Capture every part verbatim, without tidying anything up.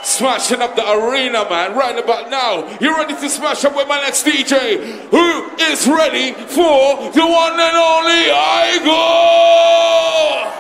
Smashing up the arena, man, right about now. You ready to smash up with my next D J? Who is ready for the one and only Igor?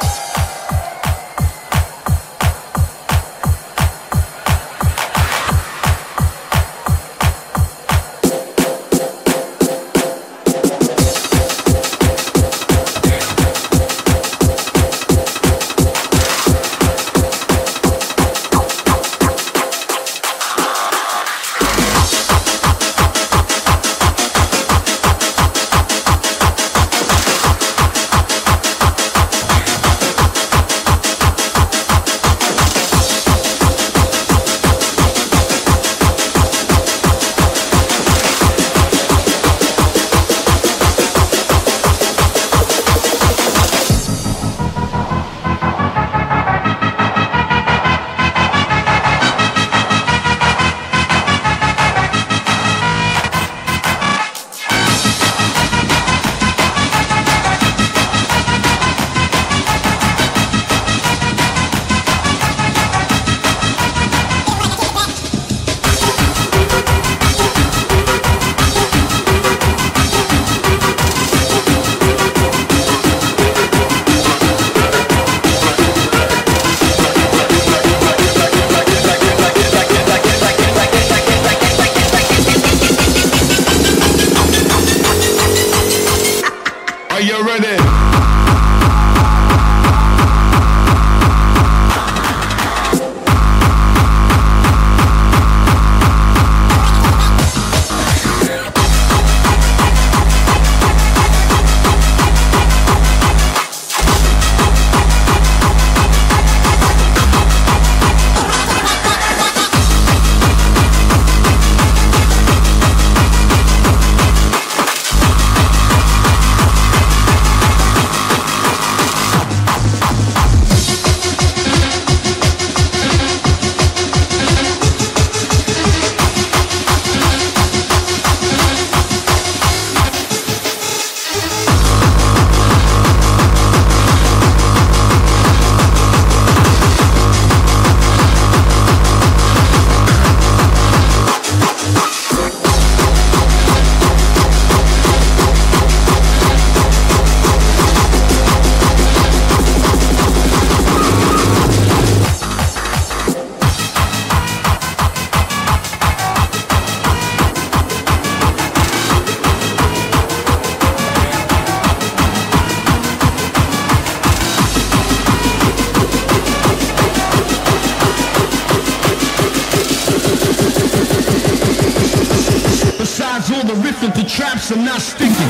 The traps are not sticking.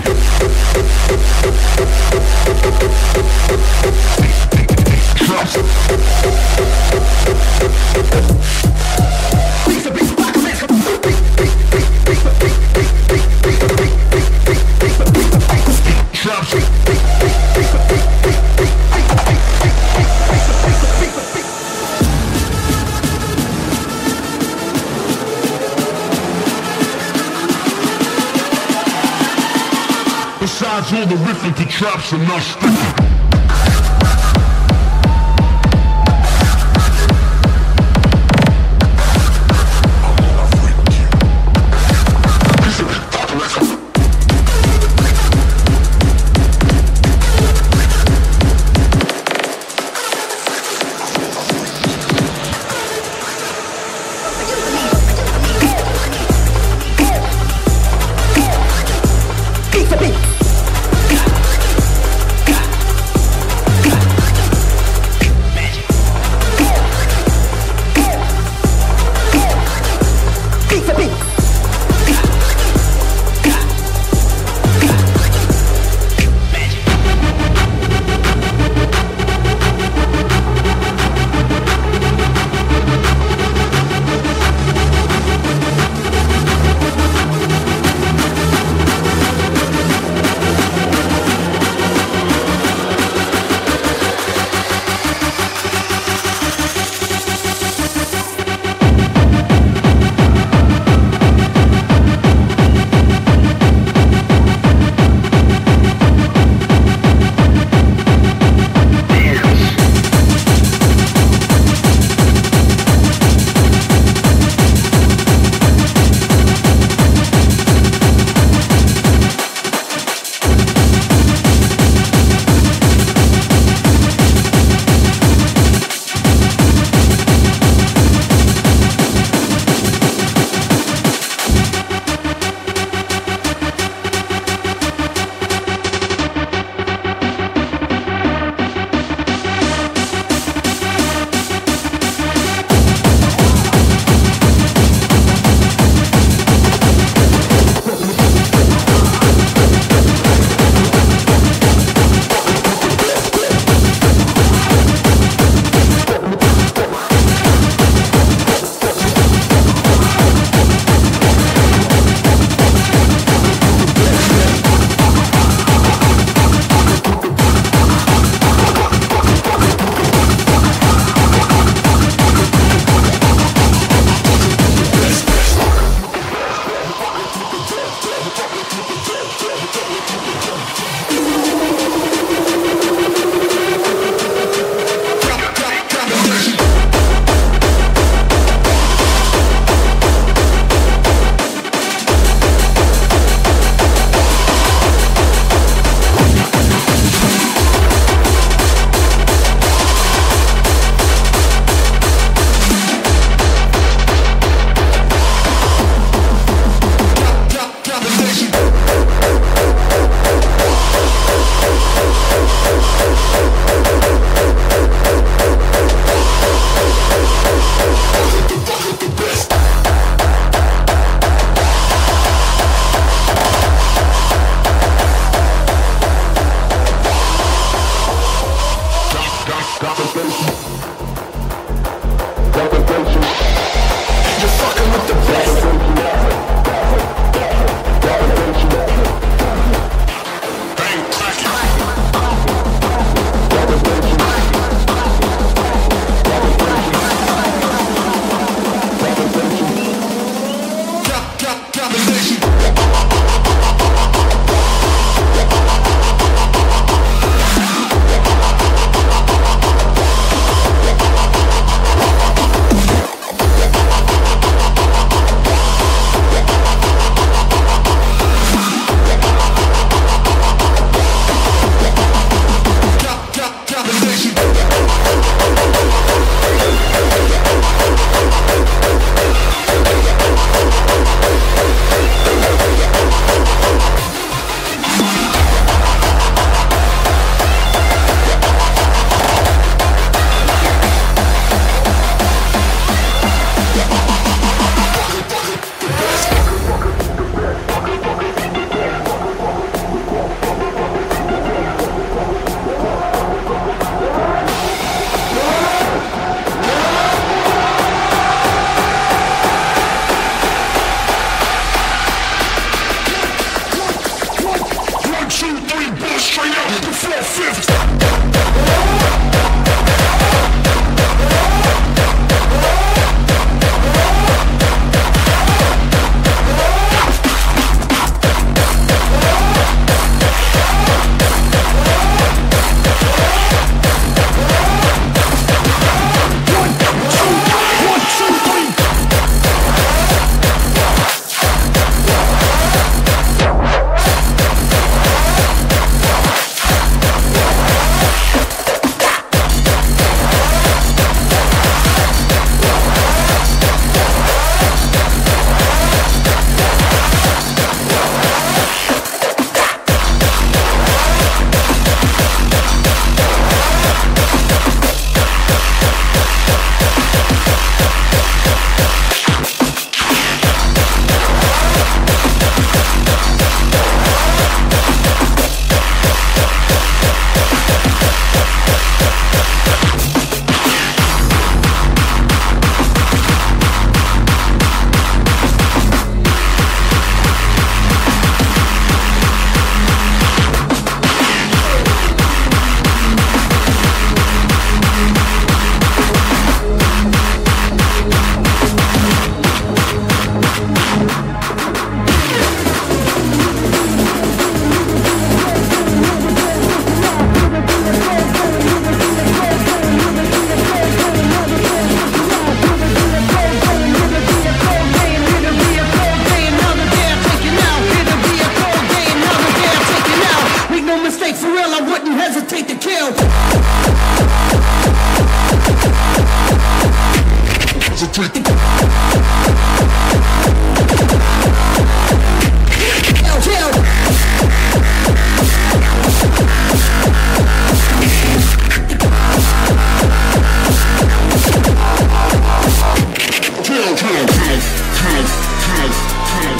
Traps. Besides all the riffing, the traps are not sticking. take the Kill, kill. kill, kill, kill, kill, kill, kill.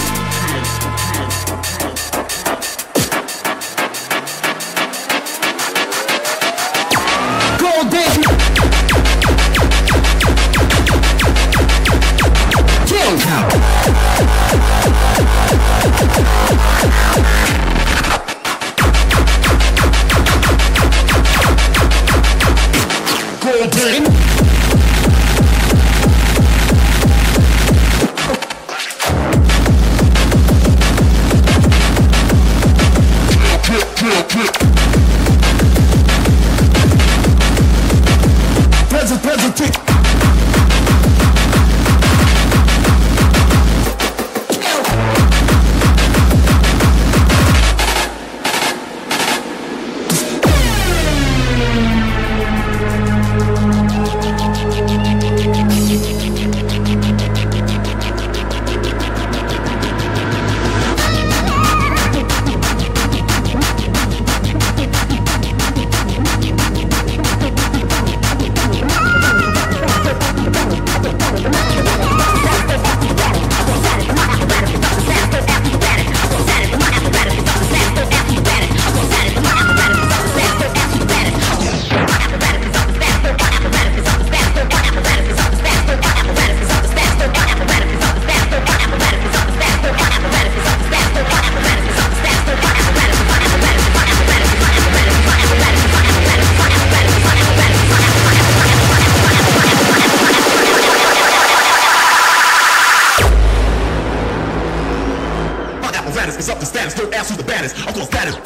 It's up to status, don't ask who's the baddest. Of course that is.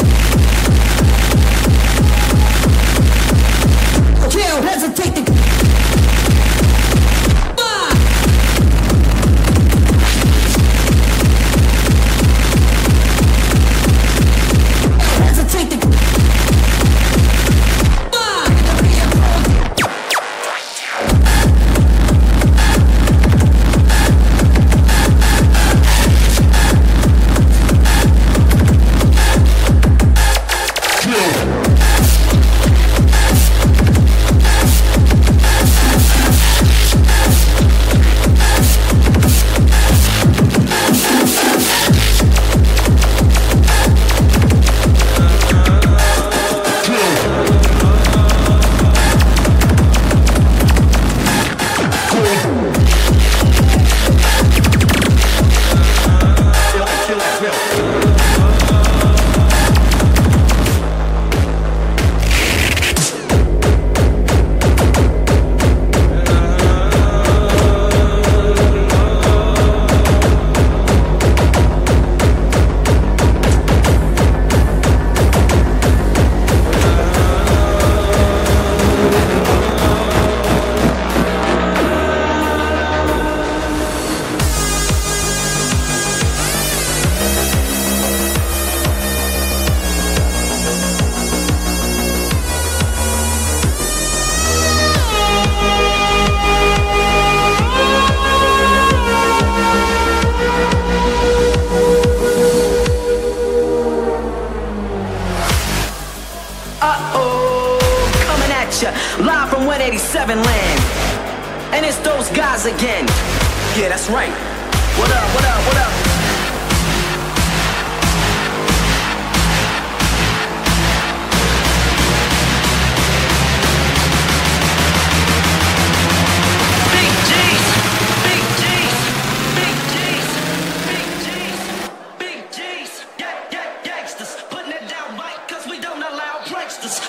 Kill, hesitate to hesitate to live from one eighty-seven land. And it's those guys again. Yeah, that's right. What up, what up, what up? Big G's, Big G's, Big G's, Big G's, Big G's. Yeah, yeah, gangsters, putting it down right, cause we don't allow pranksters.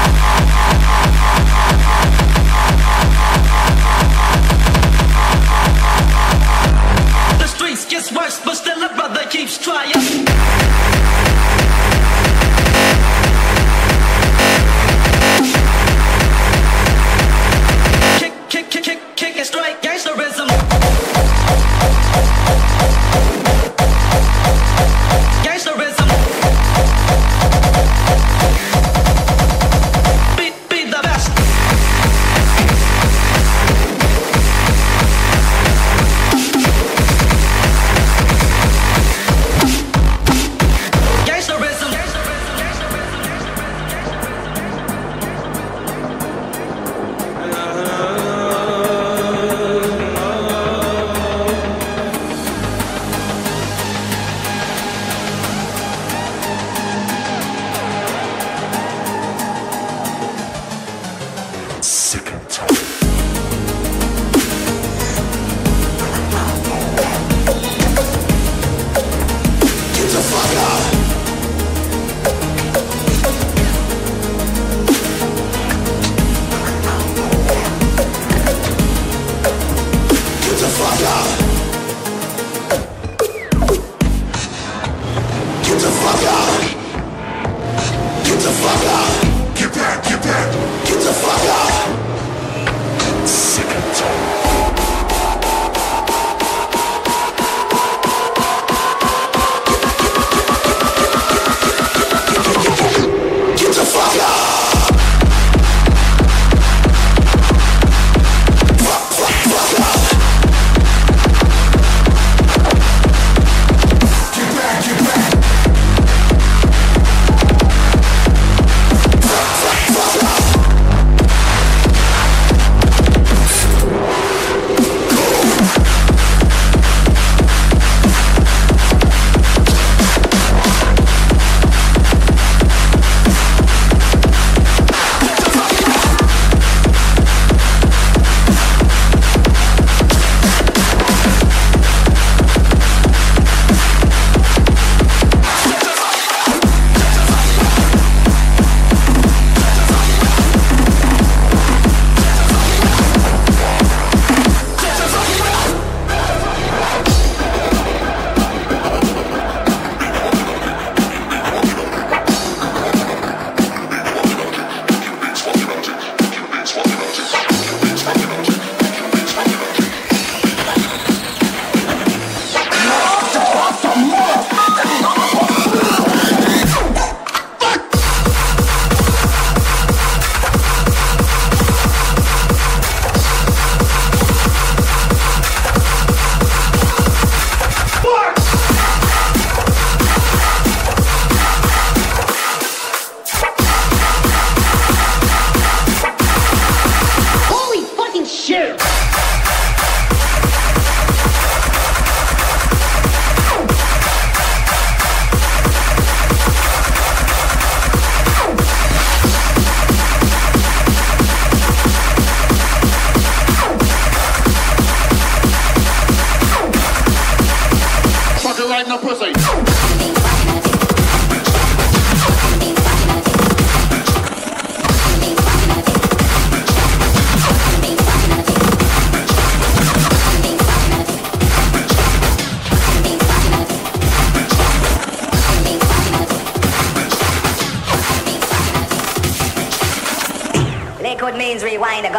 The streets gets worse, but still a brother keeps trying. Kick, kick, kick, kick, kick and straight gangsterism. Gangsterism. Be, be the best.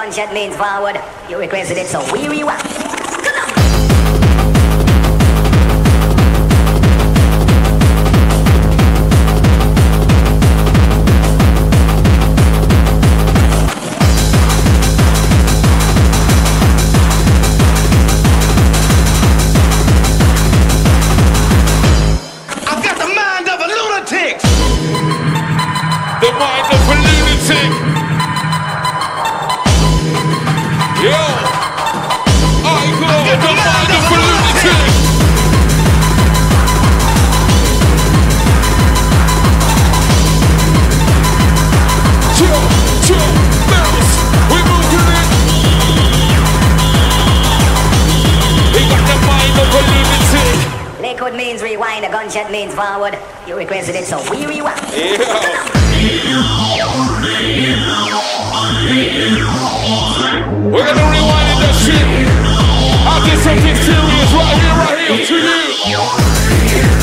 gunshot means forward. You requested it, so we rewind. The mind of a lunatic. Yo, I go the mind of a lunatic. Chill, chill, bounce. We moving it. He got the mind of a lunatic. Liquid means rewind, a gunshot means forward. You requested it, so we rewind. Yeah. We're gonna rewind that shit. I'll get something serious right here, right here to you.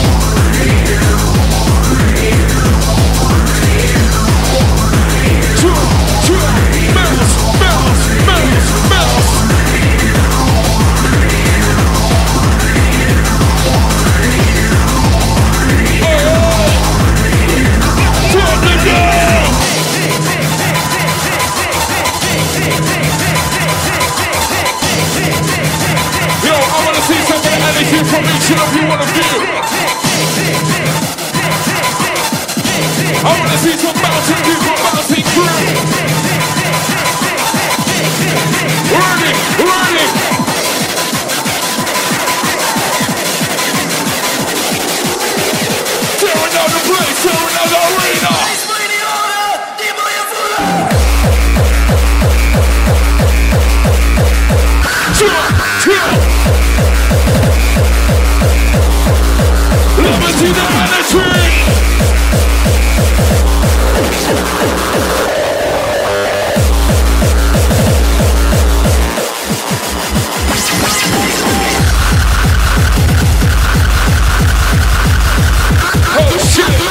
Two, two, bounce, bounce, bounce, bounce. Anything from each and every one of you. I wanna see some bouncing people bouncing through. Ready, ready. Tearing down the place, tearing down the arena. Chill, chill. Let me see the energy. Oh shit.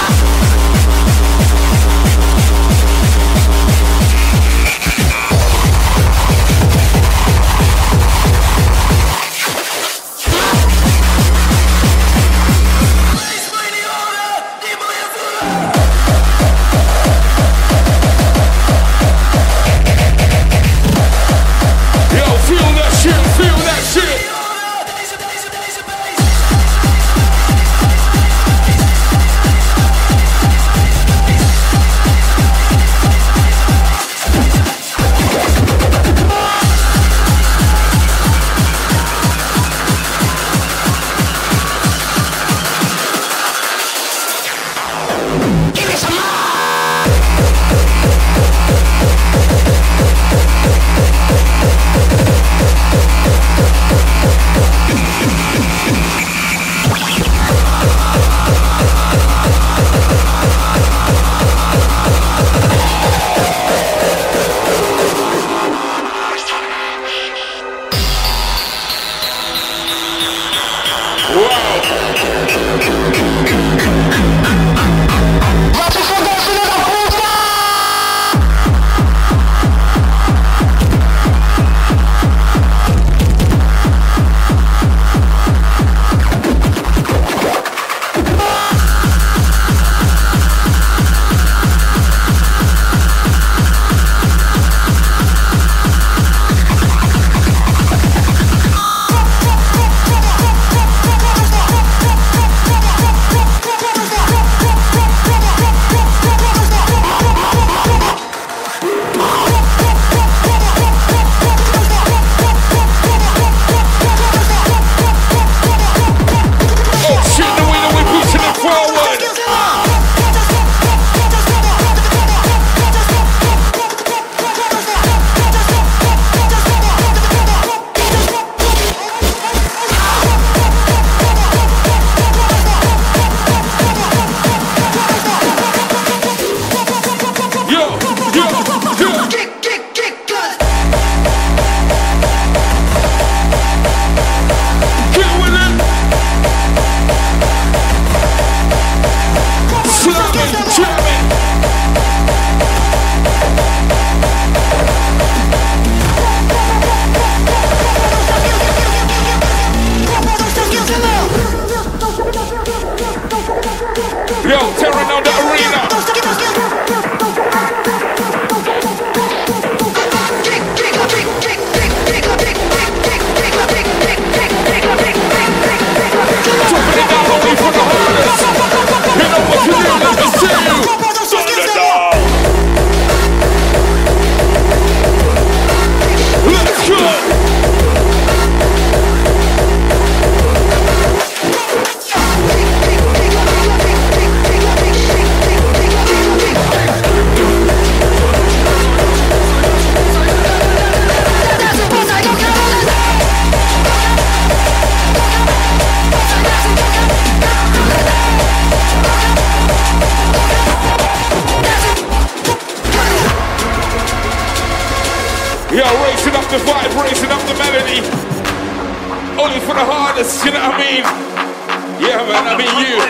the melody. Only for the hardest, you know what I mean? Yeah, man, I mean you.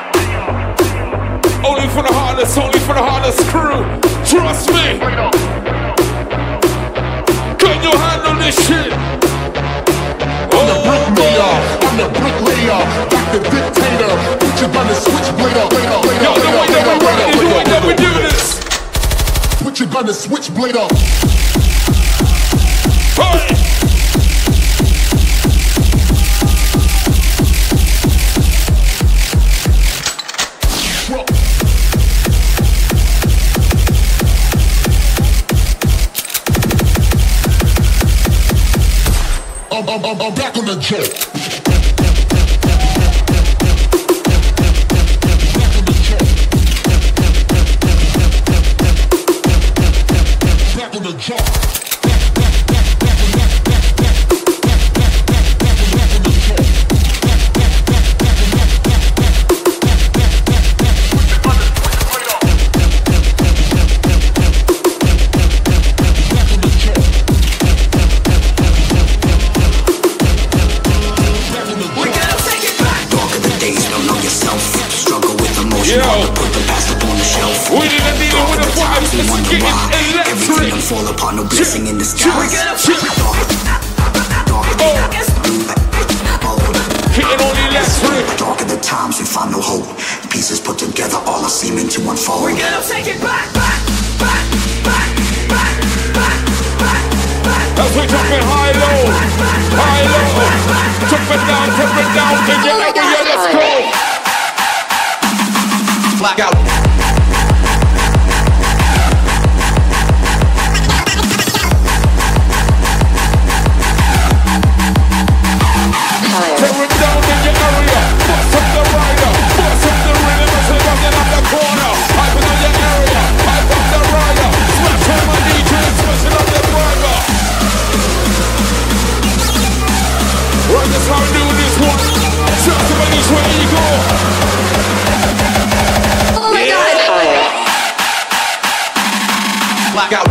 Only for the hardest, only for the hardest crew. Trust me. Can you handle this shit? I'm the bricklayer, I'm the bricklayer, like the dictator. Put your gun and switchblade up, blade up, blade Yo, up, the way that we run it is the way that we do this. Put your gun and switchblade up. Hey! I'm, I'm, I'm, I'm back on the jet. Back on the jet. Back on the jet. Fall upon no blessing in the skies. Hitting only less free. Darker the times we find no hope. Pieces put together all are seeming to unfold. We're gonna take it back, back, back, back, back, back, back, back. As we jumping high low, high low, jumping down, jumping down, and yeah, yeah, let's go. Blackout. Tear it down in your area. Bust up the rider. Bust up the rhythm as we rockin' up the corner. Hype on your area. Hype up the rider. Smash on my D J, smashing up the driver. Right, that's how we do this one. Shout to my each way you go. Oh my God, fire. Blackout.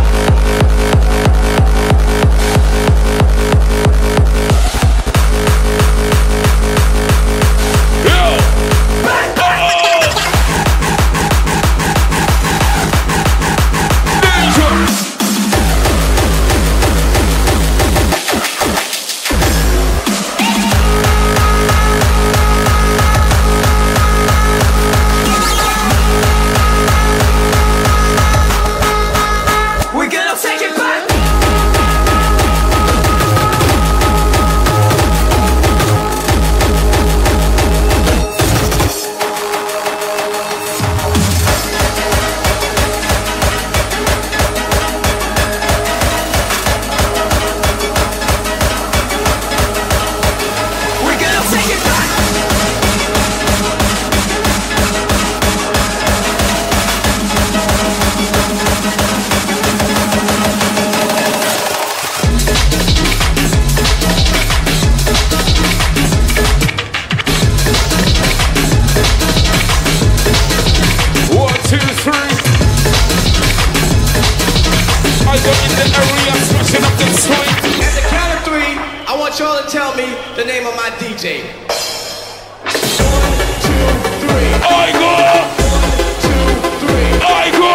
The name of my D J. I go! One, two, three. I go!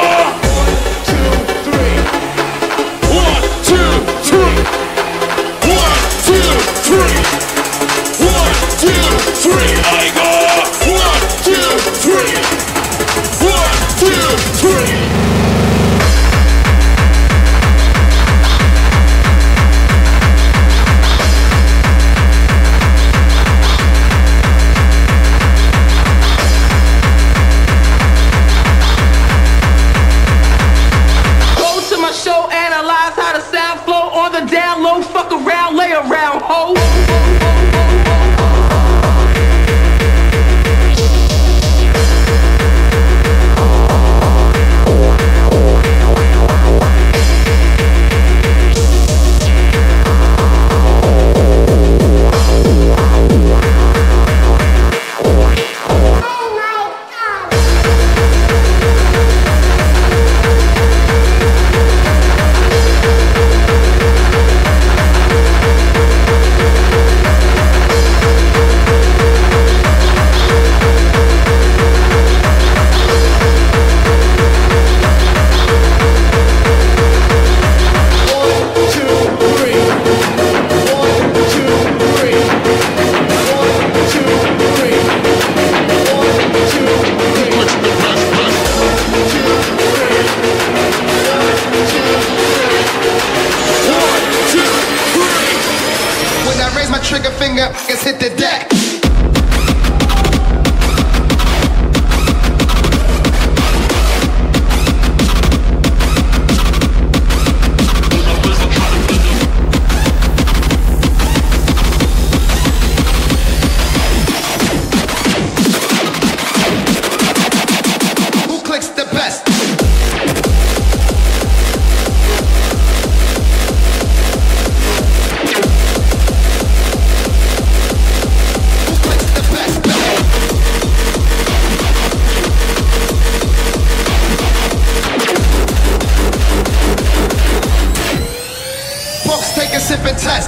One, two, three. One, two, three. One, two, three. I go! One, two, three. One, two, three. Fuck around, lay around, ho. raise my trigger finger, let's hit the deck. Who clicks the best? Sip and test.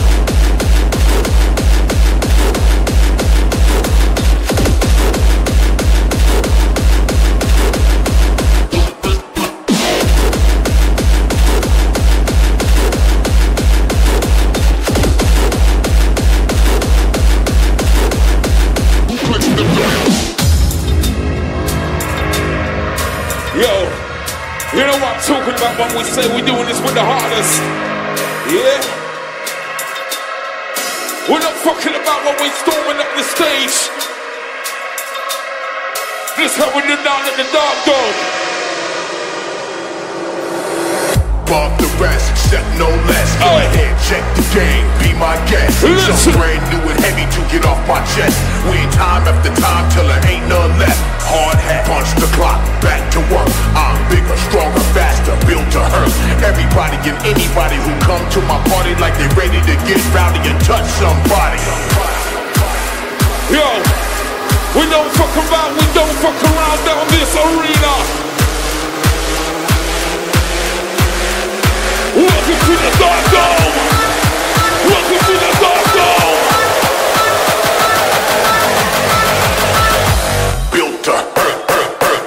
Yo, you know what I'm talking about when we say we're doing this with the hardest. Yeah? We're not fucking about when we're storming up the stage. This how we do down in the dark dome. Bump the rest, set no less. Go Aye. ahead, check the game, be my guest. Listen. Something brand new and heavy to get off my chest. We ain't time after time till there ain't none left. Hard hat, punch the clock, back to work. I'm bigger, stronger, faster, built to hurt. Everybody and anybody who come to my party like they ready to get rowdy and touch somebody. Yo, we don't fuck around, we don't fuck around down this arena. Welcome to the dark dome. Welcome to the dark dome. Built to hurt, hurt, hurt.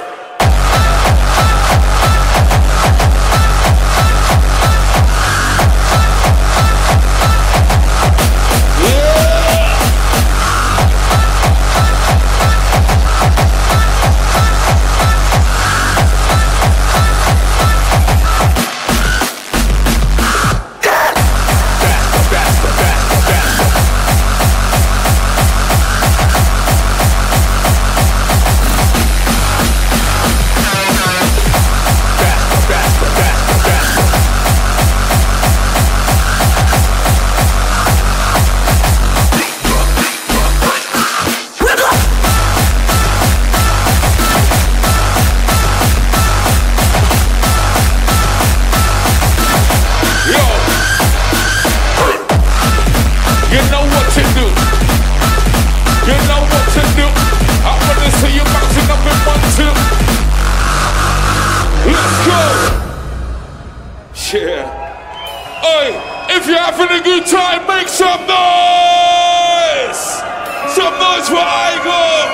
Yeah. Hey, if you're having a good time, make some noise! Some noise for Igor!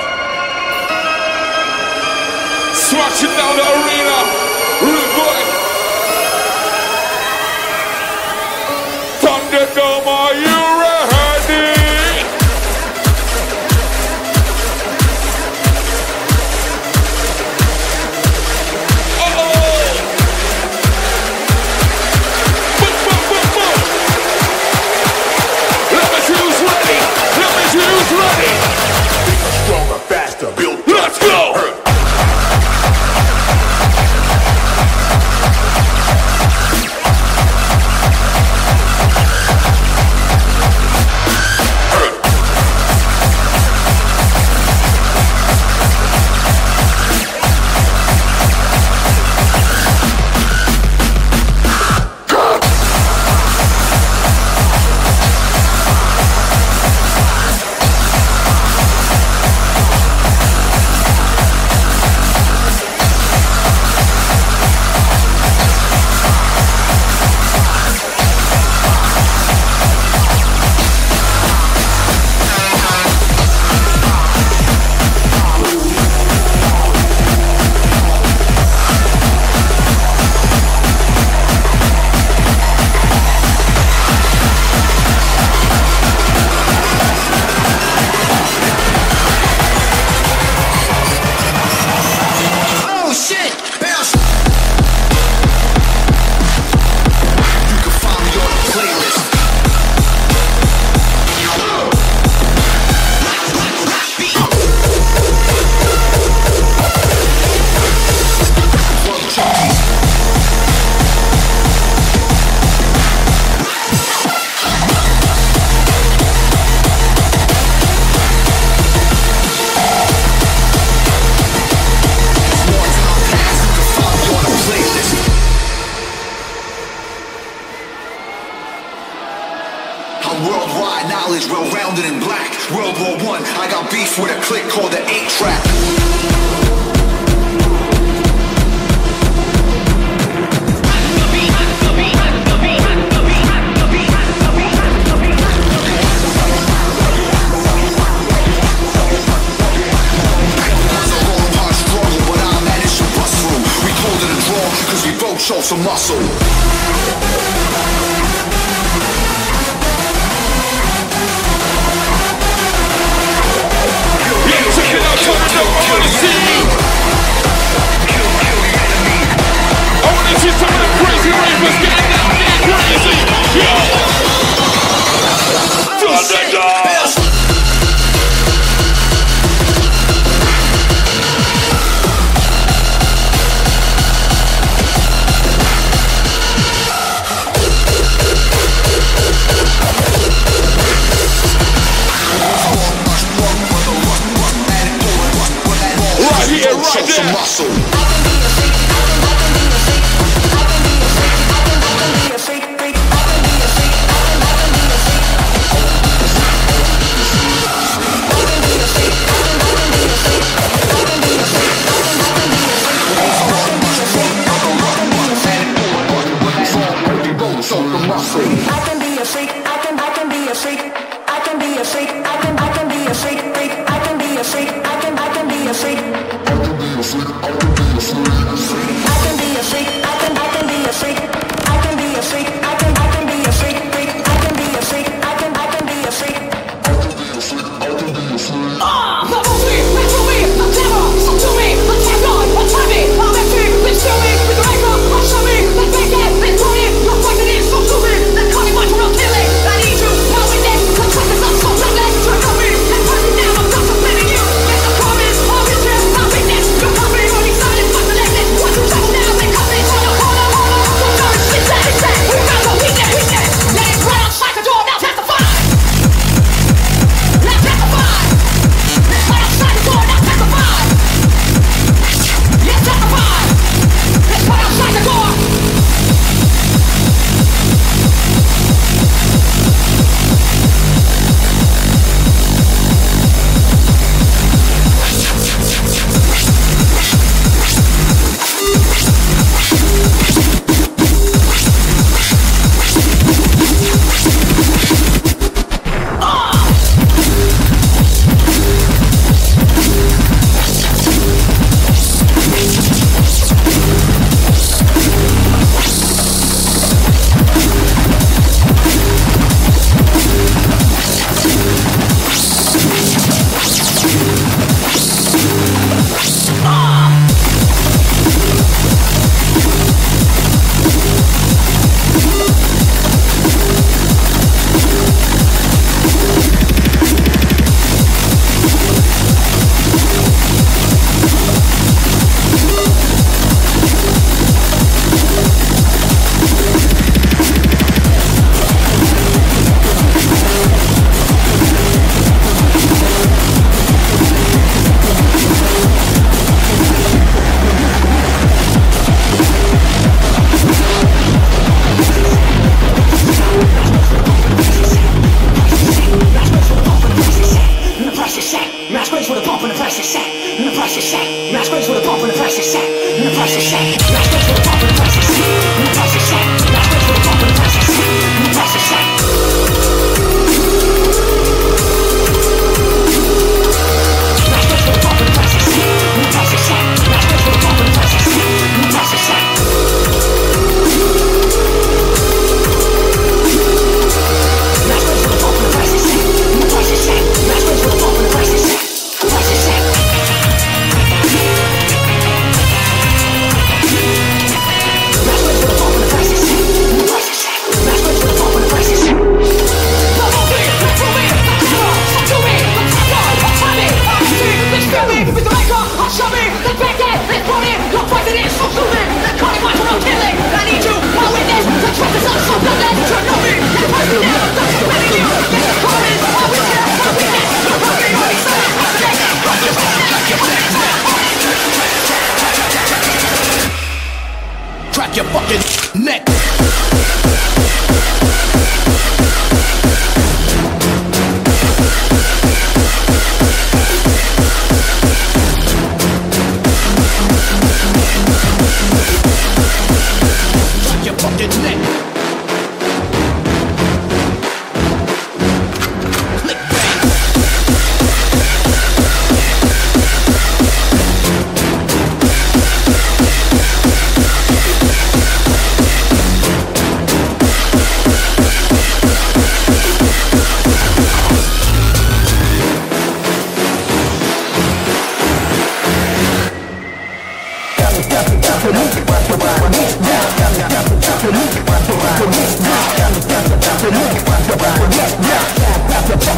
Smashing down the arena, rude boy. Thunderdome, are you ready? Stronger, faster, built. Let's go! Hurt. worldwide knowledge, well-rounded and black. World War One, I got beef with a clique called the eight track. Cause we both show some muscle. Yeah, check it out, turn it up, I wanna see you. I wanna see some of the crazy ravers getting down here crazy. Yo! Thunderdome! Right here, right there. Muscle. I can be a freak, I can, I can be a freak, I can be a freak, I can, I can be a freak, freak, I can be a freak, I can, I can be a freak, I can be a freak, I can be a freak, I can be a freak, I can, I can be a freak, I can be a freak, I can, I can be a freak, freak, I can be a freak, I can, I can be a freak, I can be a freak, I can be a freak. Ah, follow me, wait for me, I'm clever, so to me, I'm champion, I'm Tommy, I'm a freak, let's show me, with the right up, I'll show me, let's make it, let's do it, you're pointing in, so to me, let's call it what you're killing, I need you, now with this, the truck is not so loveless, turn on me, and turn me down, I'm contemplating you, get the promise, I'll be there, I'll be this, you're coming, only silence, but the legend, what you touch now, they cut me, hold on, hold on, hold on, so turn, it's that, it's that, we got the weakness, weakness, let it right outside the door, now testify, now testify, let's right outside the door, now testify, yes, testify, let's right outside the door.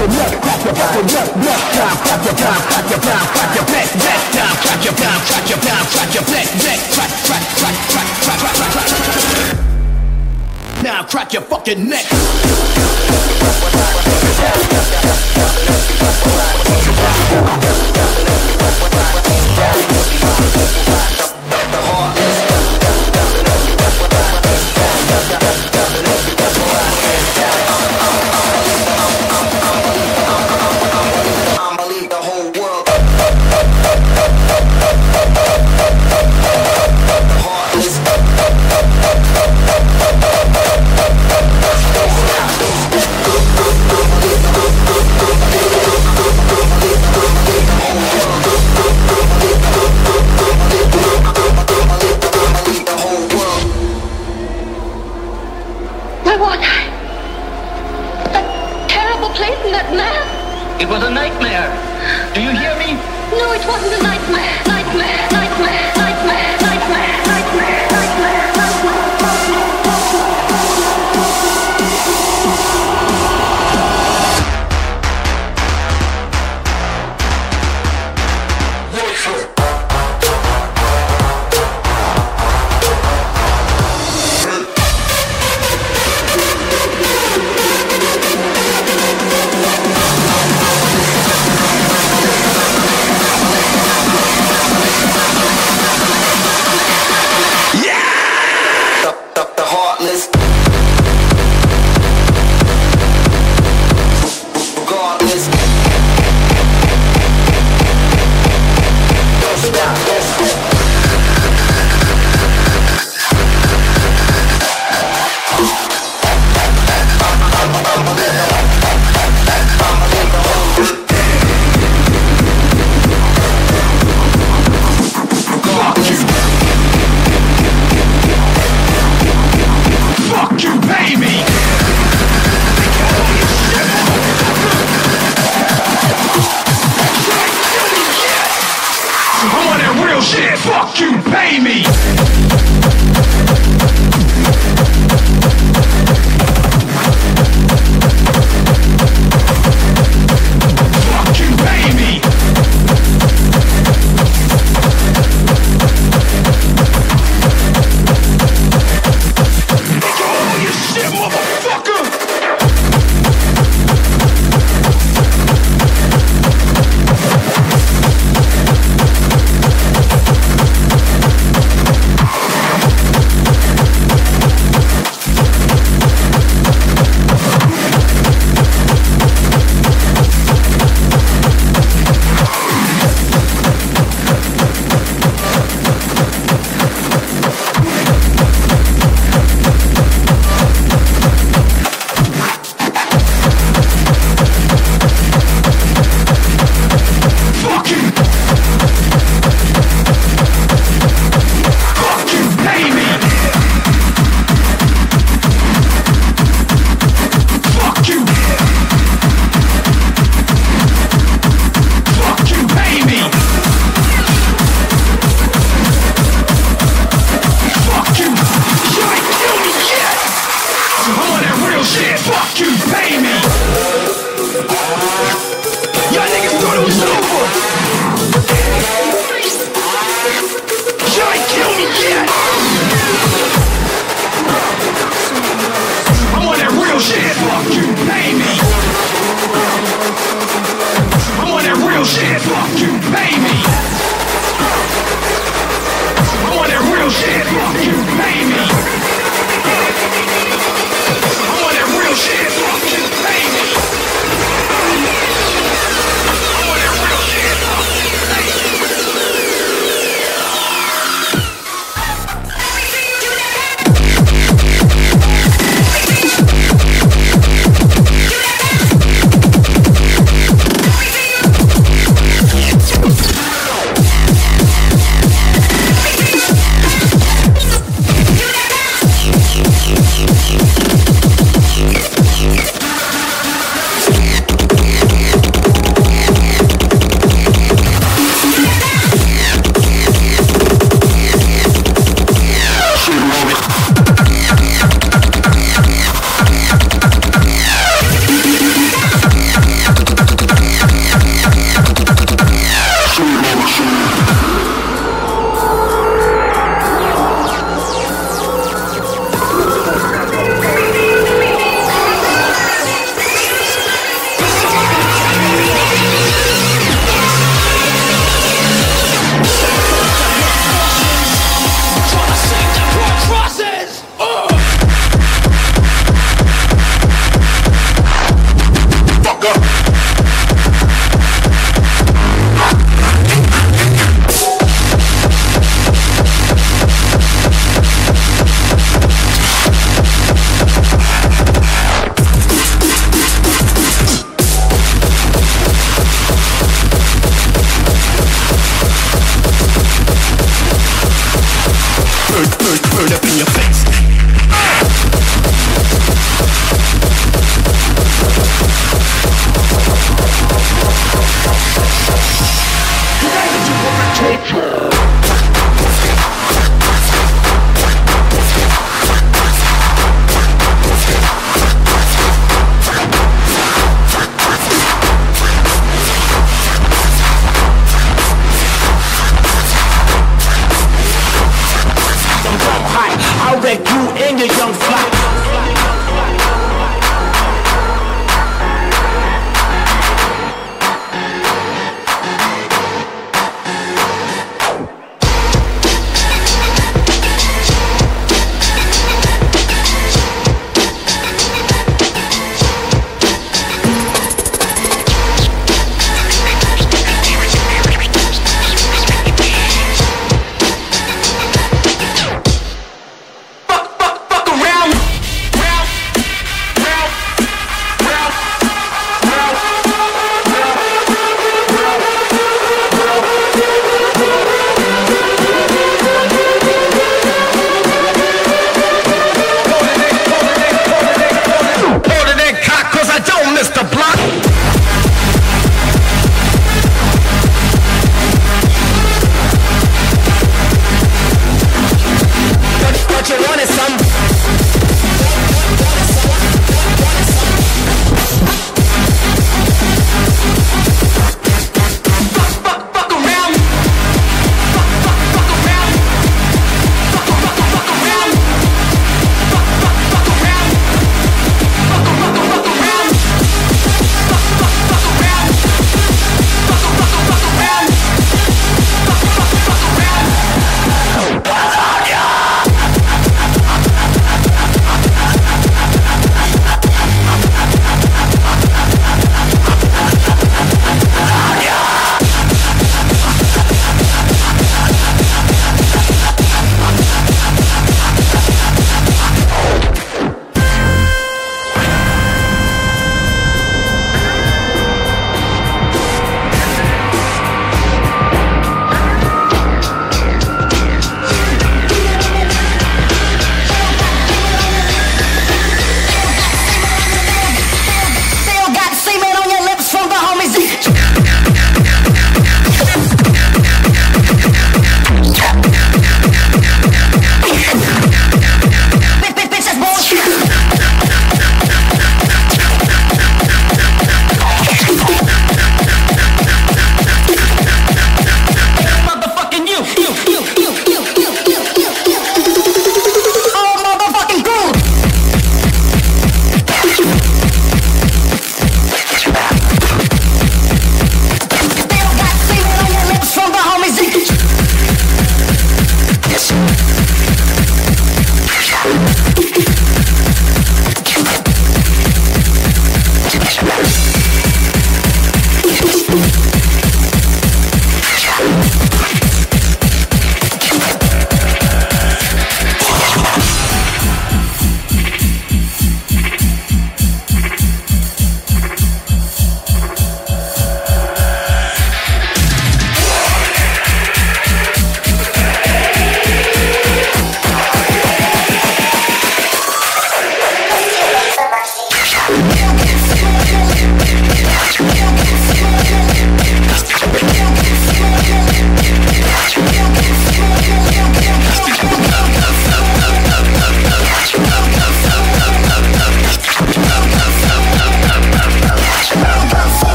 fucking neck, crack your fucking neck, neck, down, crack your down, crack your down, crack your neck, neck, down, crack your down, crack your down, crack your neck, neck, crack, crack, crack, crack, crack, crack, crack, crack. Now crack your fucking neck. I'ma leave the whole world. The heartless. Where was I? That terrible place in that map? It was a nightmare. Do you hear me? No, it wasn't a nightmare. Nightmare, nightmare, nightmare, nightmare, nightmare, nightmare, nightmare.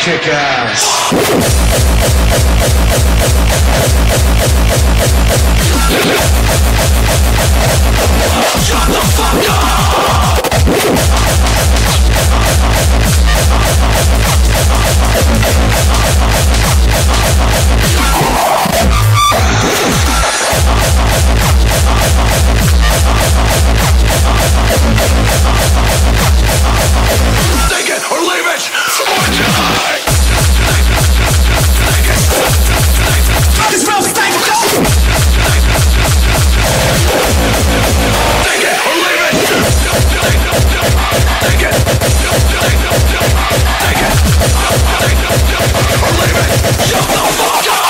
kick ass. Shut the fuck up! Take it or leave it or die! This real stank. Take it or leave it. Take it. Take it. Or leave it. Shut the fuck up!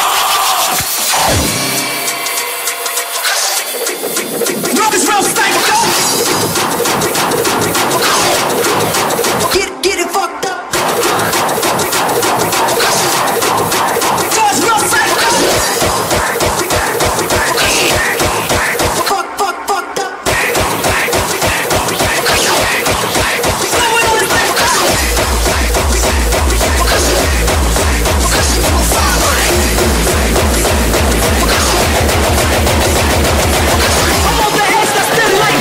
No, this real stank. Get get it fucked up. Cause real stank. Fuck fuck fucked up. I'm on the edge, that's still like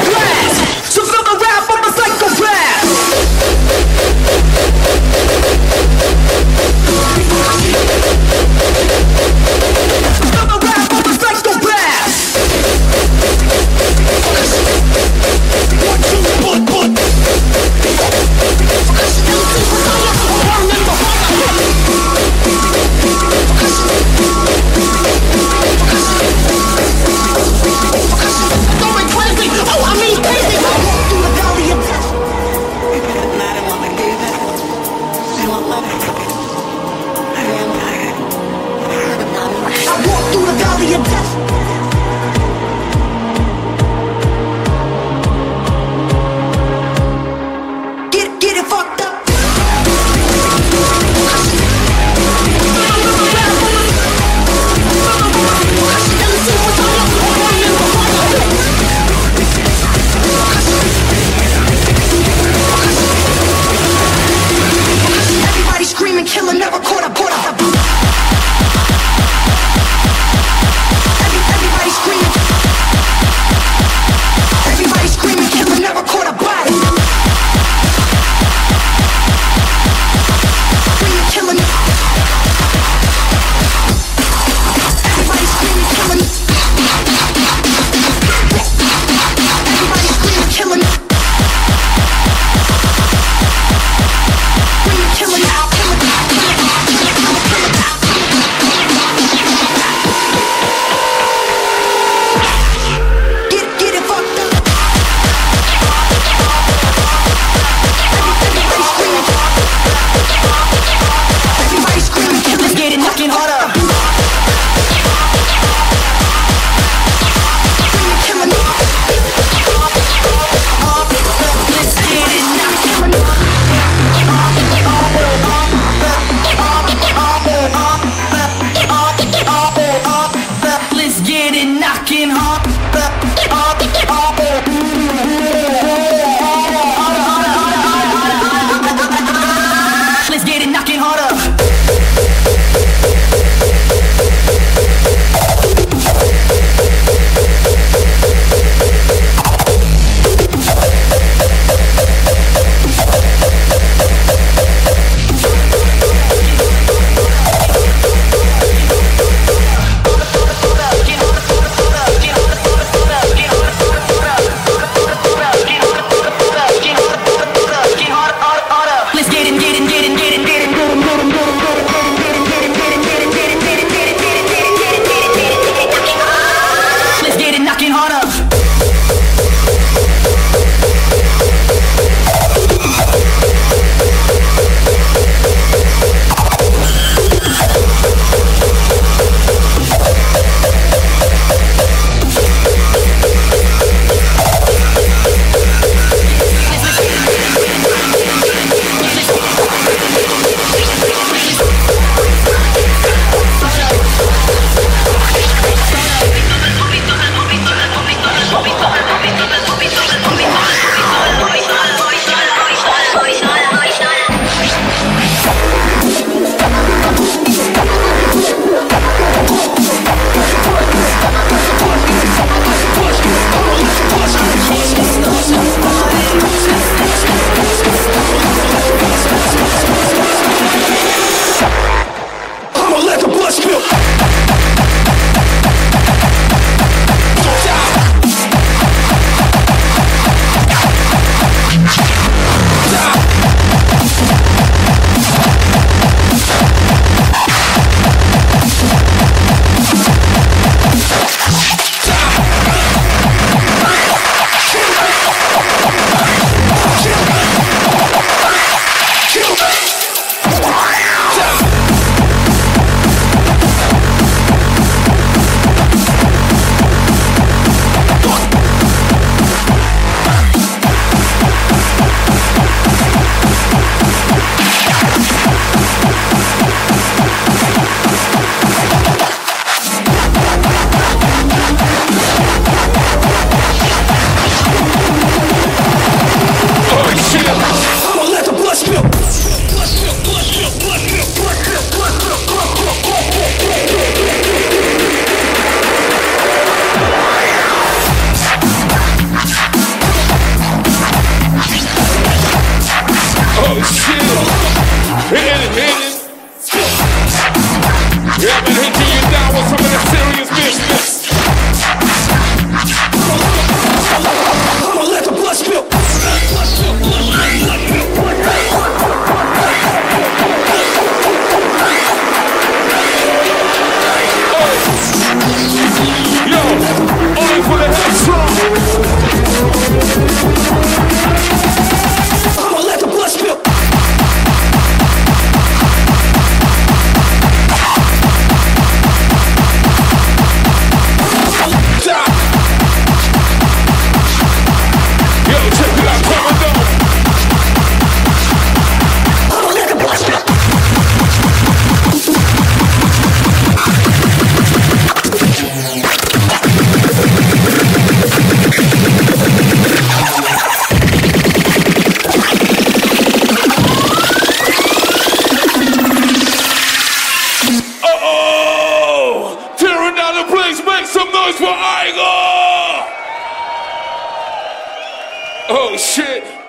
oh, tearing down the place, make some noise for Igor! Oh shit.